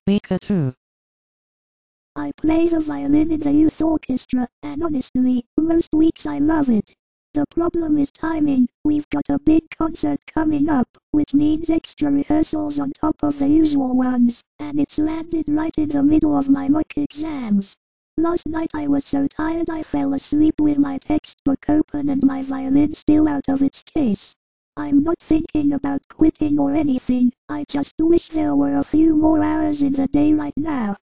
speaker 2. I play the violin in the youth orchestra, and honestly, most weeks I love it. The problem is timing. We've got a big concert coming up, which means extra rehearsals on top of the usual ones, and it's landed right in the middle of my mock exams. Last night I was so tired I fell asleep with my textbook open and my violin still out of its case. I'm not thinking about quitting or anything, I just wish there were a few more hours in the day right now.